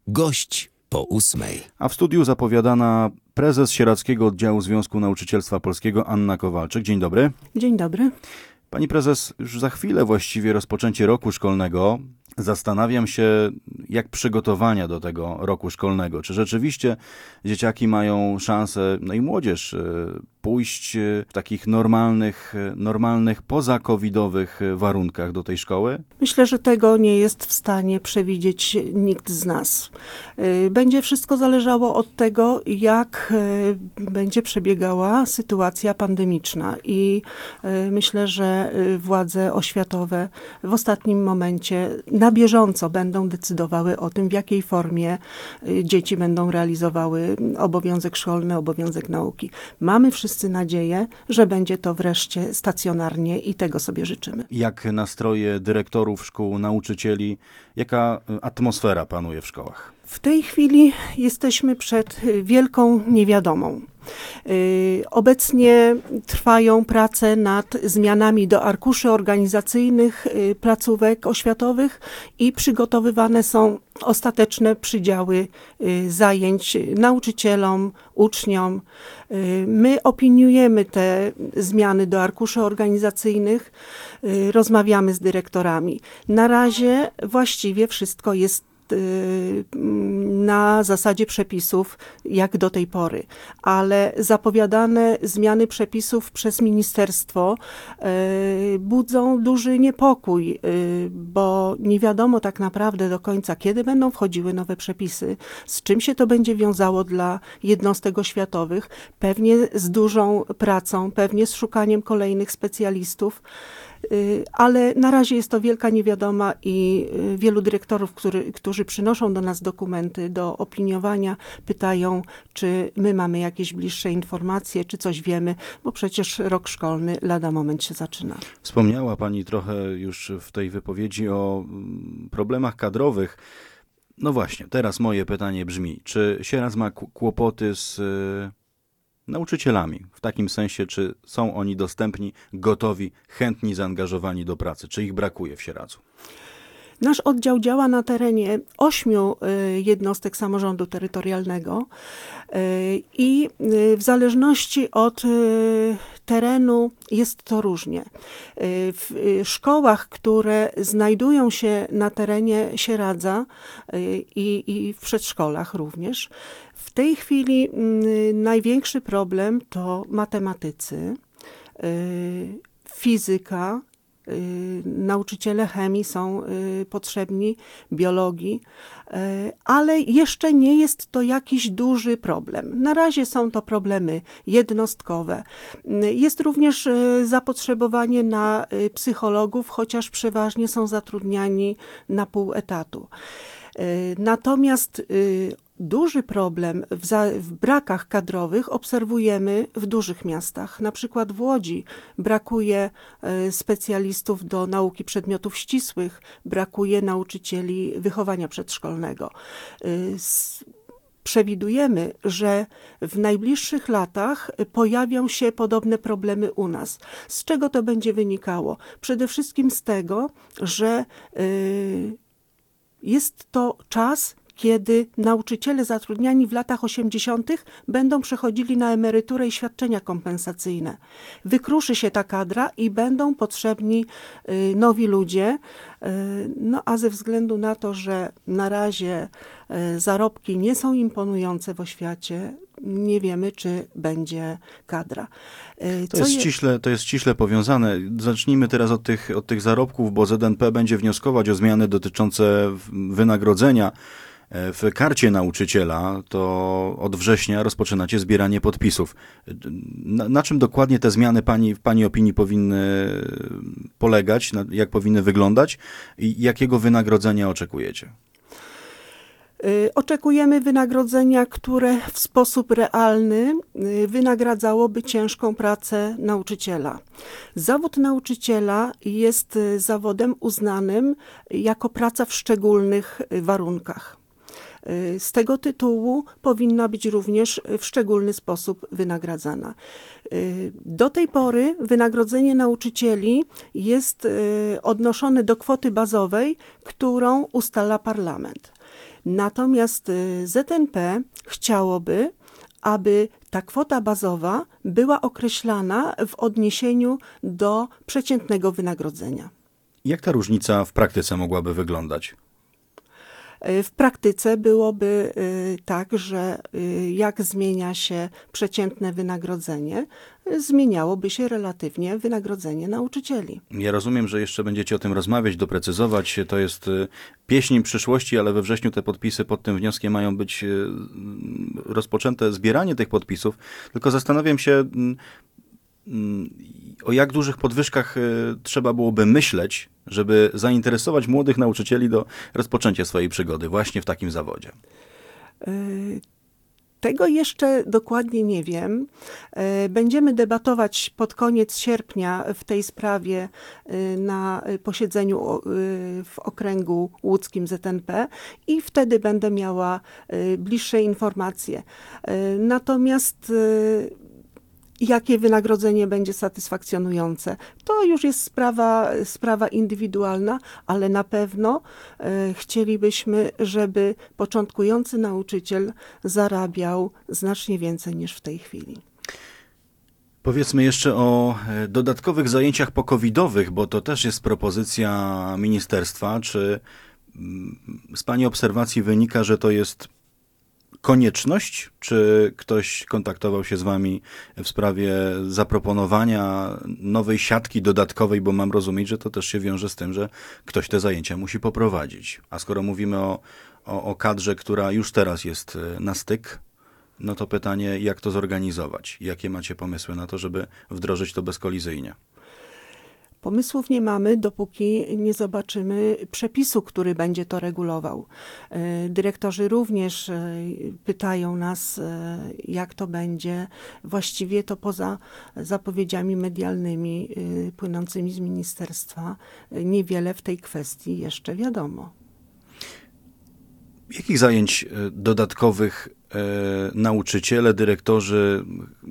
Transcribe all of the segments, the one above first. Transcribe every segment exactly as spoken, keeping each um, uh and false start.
Gość po ósmej. A w studiu zapowiadana prezes Sieradzkiego Oddziału Związku Nauczycielstwa Polskiego Anna Kowalczyk. Dzień dobry. Dzień dobry. Pani prezes, już za chwilę właściwie rozpoczęcie roku szkolnego. Zastanawiam się, jak przygotowania do tego roku szkolnego. Czy rzeczywiście dzieciaki mają szansę, no i młodzież, pójść w takich normalnych, normalnych, pozakowidowych warunkach do tej szkoły? Myślę, że tego nie jest w stanie przewidzieć nikt z nas. Będzie wszystko zależało od tego, jak będzie przebiegała sytuacja pandemiczna i myślę, że władze oświatowe w ostatnim momencie na bieżąco będą decydowały o tym, w jakiej formie dzieci będą realizowały obowiązek szkolny, obowiązek nauki. Mamy wszyscy nadzieję, że będzie to wreszcie stacjonarnie i tego sobie życzymy. Jak nastroje dyrektorów szkół, nauczycieli, jaka atmosfera panuje w szkołach? W tej chwili jesteśmy przed wielką niewiadomą. Obecnie trwają prace nad zmianami do arkuszy organizacyjnych placówek oświatowych i przygotowywane są ostateczne przydziały zajęć nauczycielom, uczniom. My opiniujemy te zmiany do arkuszy organizacyjnych, rozmawiamy z dyrektorami. Na razie właściwie wszystko jest na zasadzie przepisów, jak do tej pory. Ale zapowiadane zmiany przepisów przez ministerstwo budzą duży niepokój, bo nie wiadomo tak naprawdę do końca, kiedy będą wchodziły nowe przepisy, z czym się to będzie wiązało dla jednostek oświatowych, pewnie z dużą pracą, pewnie z szukaniem kolejnych specjalistów. Ale na razie jest to wielka niewiadoma i wielu dyrektorów, który, którzy przynoszą do nas dokumenty do opiniowania, pytają, czy my mamy jakieś bliższe informacje, czy coś wiemy, bo przecież rok szkolny lada moment się zaczyna. Wspomniała Pani trochę już w tej wypowiedzi o problemach kadrowych. No właśnie, teraz moje pytanie brzmi, czy Sieradz ma kłopoty z nauczycielami, w takim sensie, czy są oni dostępni, gotowi, chętni, zaangażowani do pracy? Czy ich brakuje w Sieradzu? Nasz oddział działa na terenie ośmiu jednostek samorządu terytorialnego i w zależności od terenu jest to różnie. W szkołach, które znajdują się na terenie Sieradza i, i w przedszkolach również, w tej chwili największy problem to matematycy, fizyka, nauczyciele chemii są potrzebni, biologii, ale jeszcze nie jest to jakiś duży problem. Na razie są to problemy jednostkowe. Jest również zapotrzebowanie na psychologów, chociaż przeważnie są zatrudniani na pół etatu. Natomiast duży problem w, za, w brakach kadrowych obserwujemy w dużych miastach. Na przykład w Łodzi brakuje specjalistów do nauki przedmiotów ścisłych, brakuje nauczycieli wychowania przedszkolnego. Przewidujemy, że w najbliższych latach pojawią się podobne problemy u nas. Z czego to będzie wynikało? Przede wszystkim z tego, że jest to czas, kiedy nauczyciele zatrudniani w latach osiemdziesiątych będą przechodzili na emeryturę i świadczenia kompensacyjne. Wykruszy się ta kadra i będą potrzebni nowi ludzie, no a ze względu na to, że na razie zarobki nie są imponujące w oświacie, nie wiemy, czy będzie kadra. To jest, je... ściśle, to jest ściśle powiązane. Zacznijmy teraz od tych, od tych zarobków, bo Z N P będzie wnioskować o zmiany dotyczące wynagrodzenia. W karcie nauczyciela to od września rozpoczynacie zbieranie podpisów. Na, na czym dokładnie te zmiany pani, w Pani opinii powinny polegać, na, jak powinny wyglądać i jakiego wynagrodzenia oczekujecie? Oczekujemy wynagrodzenia, które w sposób realny wynagradzałoby ciężką pracę nauczyciela. Zawód nauczyciela jest zawodem uznanym jako praca w szczególnych warunkach. Z tego tytułu powinna być również w szczególny sposób wynagradzana. Do tej pory wynagrodzenie nauczycieli jest odnoszone do kwoty bazowej, którą ustala parlament. Natomiast y, Z N P chciałoby, aby ta kwota bazowa była określana w odniesieniu do przeciętnego wynagrodzenia. Jak ta różnica w praktyce mogłaby wyglądać? W praktyce byłoby y, tak, że y, jak zmienia się przeciętne wynagrodzenie, y, zmieniałoby się relatywnie wynagrodzenie nauczycieli. Ja rozumiem, że jeszcze będziecie o tym rozmawiać, doprecyzować. To jest y, pieśń przyszłości, ale we wrześniu te podpisy pod tym wnioskiem mają być y, rozpoczęte zbieranie tych podpisów. Tylko zastanawiam się, y, y, o jak dużych podwyżkach y, trzeba byłoby myśleć, żeby zainteresować młodych nauczycieli do rozpoczęcia swojej przygody właśnie w takim zawodzie. Y- Tego jeszcze dokładnie nie wiem. Będziemy debatować pod koniec sierpnia w tej sprawie na posiedzeniu w okręgu łódzkim Z N P i wtedy będę miała bliższe informacje. Natomiast jakie wynagrodzenie będzie satysfakcjonujące, to już jest sprawa, sprawa indywidualna, ale na pewno e, chcielibyśmy, żeby początkujący nauczyciel zarabiał znacznie więcej niż w tej chwili. Powiedzmy jeszcze o dodatkowych zajęciach pokowidowych, bo to też jest propozycja ministerstwa. Czy z Pani obserwacji wynika, że to jest konieczność? Czy ktoś kontaktował się z Wami w sprawie zaproponowania nowej siatki dodatkowej, bo mam rozumieć, że to też się wiąże z tym, że ktoś te zajęcia musi poprowadzić. A skoro mówimy o, o, o kadrze, która już teraz jest na styk, no to pytanie, jak to zorganizować? Jakie macie pomysły na to, żeby wdrożyć to bezkolizyjnie? Pomysłów nie mamy, dopóki nie zobaczymy przepisu, który będzie to regulował. Dyrektorzy również pytają nas, jak to będzie. Właściwie to poza zapowiedziami medialnymi płynącymi z ministerstwa niewiele w tej kwestii jeszcze wiadomo. Jakich zajęć dodatkowych nauczyciele, dyrektorzy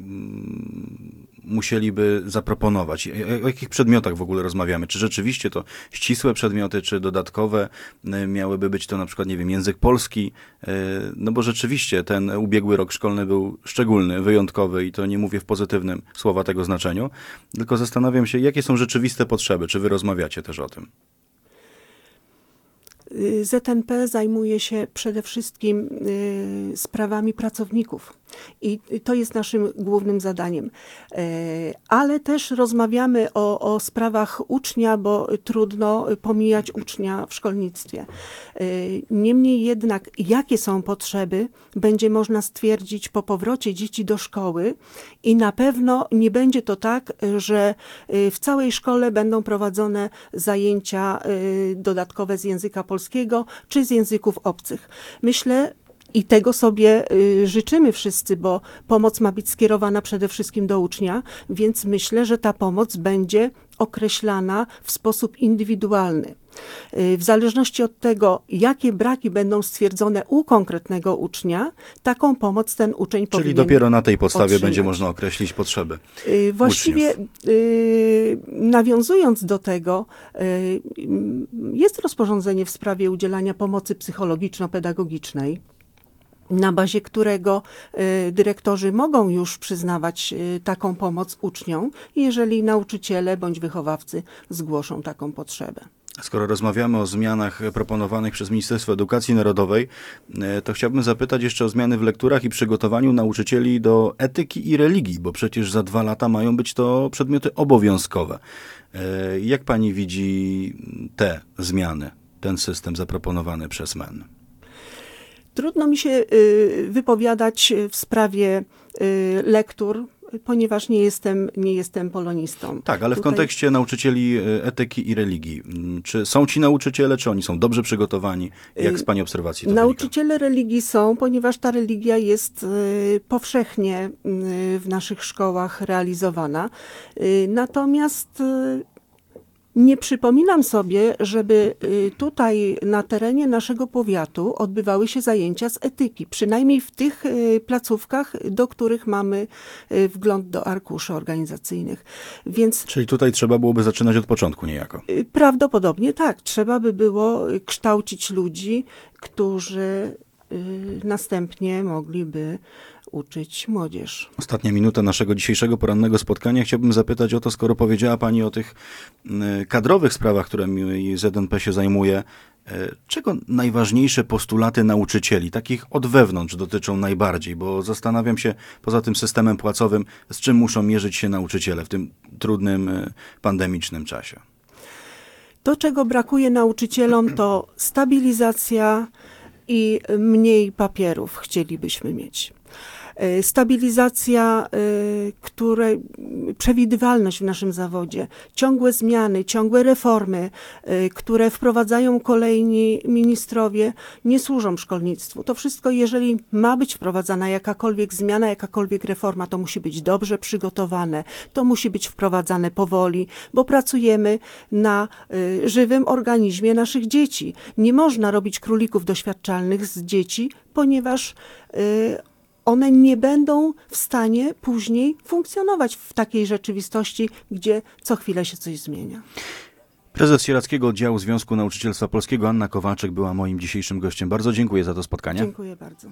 musieliby zaproponować? O jakich przedmiotach w ogóle rozmawiamy? Czy rzeczywiście to ścisłe przedmioty, czy dodatkowe? Miałyby być to na przykład, nie wiem, język polski? No bo rzeczywiście ten ubiegły rok szkolny był szczególny, wyjątkowy i to nie mówię w pozytywnym słowa tego znaczeniu, tylko zastanawiam się, jakie są rzeczywiste potrzeby. Czy wy rozmawiacie też o tym? Z N P zajmuje się przede wszystkim y, sprawami pracowników i to jest naszym głównym zadaniem. Y, ale też rozmawiamy o, o sprawach ucznia, bo trudno pomijać ucznia w szkolnictwie. Y, niemniej jednak, jakie są potrzeby, będzie można stwierdzić po powrocie dzieci do szkoły i na pewno nie będzie to tak, że w całej szkole będą prowadzone zajęcia y, dodatkowe z języka polskiego, czy z języków obcych. Myślę, i tego sobie y, życzymy wszyscy, bo pomoc ma być skierowana przede wszystkim do ucznia, więc myślę, że ta pomoc będzie określana w sposób indywidualny. Y, w zależności od tego, jakie braki będą stwierdzone u konkretnego ucznia, taką pomoc ten uczeń Czyli powinien dopiero na tej podstawie otrzymać. Będzie można określić potrzeby y, Właściwie y, nawiązując do tego, y, jest rozporządzenie w sprawie udzielania pomocy psychologiczno-pedagogicznej, na bazie którego y, dyrektorzy mogą już przyznawać y, taką pomoc uczniom, jeżeli nauczyciele bądź wychowawcy zgłoszą taką potrzebę. Skoro rozmawiamy o zmianach proponowanych przez Ministerstwo Edukacji Narodowej, to chciałbym zapytać jeszcze o zmiany w lekturach i przygotowaniu nauczycieli do etyki i religii, bo przecież za dwa lata mają być to przedmioty obowiązkowe. Jak pani widzi te zmiany, ten system zaproponowany przez M E N? Trudno mi się wypowiadać w sprawie lektur, ponieważ nie jestem, nie jestem polonistą. Tak, ale w Tutaj... kontekście nauczycieli etyki i religii. Czy są ci nauczyciele, czy oni są dobrze przygotowani? Jak z pani obserwacji to Nauczyciele wynika? religii są, ponieważ ta religia jest powszechnie w naszych szkołach realizowana. Natomiast Nie przypominam sobie, żeby y, tutaj na terenie naszego powiatu odbywały się zajęcia z etyki, przynajmniej w tych y, placówkach, do których mamy y, wgląd do arkuszy organizacyjnych. Więc Czyli tutaj trzeba byłoby zaczynać od początku niejako. y, prawdopodobnie tak, trzeba by było y, kształcić ludzi, którzy y, następnie mogliby uczyć młodzież. Ostatnia minuta naszego dzisiejszego porannego spotkania. Chciałbym zapytać o to, skoro powiedziała Pani o tych y, kadrowych sprawach, którymi Z N P się zajmuje, y, czego najważniejsze postulaty nauczycieli, takich od wewnątrz, dotyczą najbardziej? Bo zastanawiam się, poza tym systemem płacowym, z czym muszą mierzyć się nauczyciele w tym trudnym, y, pandemicznym czasie. To, czego brakuje nauczycielom, to stabilizacja i mniej papierów chcielibyśmy mieć. Y, Stabilizacja, y, które, przewidywalność w naszym zawodzie, ciągłe zmiany, ciągłe reformy, y, które wprowadzają kolejni ministrowie, nie służą szkolnictwu. To wszystko, jeżeli ma być wprowadzana jakakolwiek zmiana, jakakolwiek reforma, to musi być dobrze przygotowane, to musi być wprowadzane powoli, bo pracujemy na y, żywym organizmie naszych dzieci. Nie można robić królików doświadczalnych z dzieci, ponieważ y, one nie będą w stanie później funkcjonować w takiej rzeczywistości, gdzie co chwilę się coś zmienia. Prezes Sieradzkiego Oddziału Związku Nauczycielstwa Polskiego Anna Kowalczyk była moim dzisiejszym gościem. Bardzo dziękuję za to spotkanie. Dziękuję bardzo.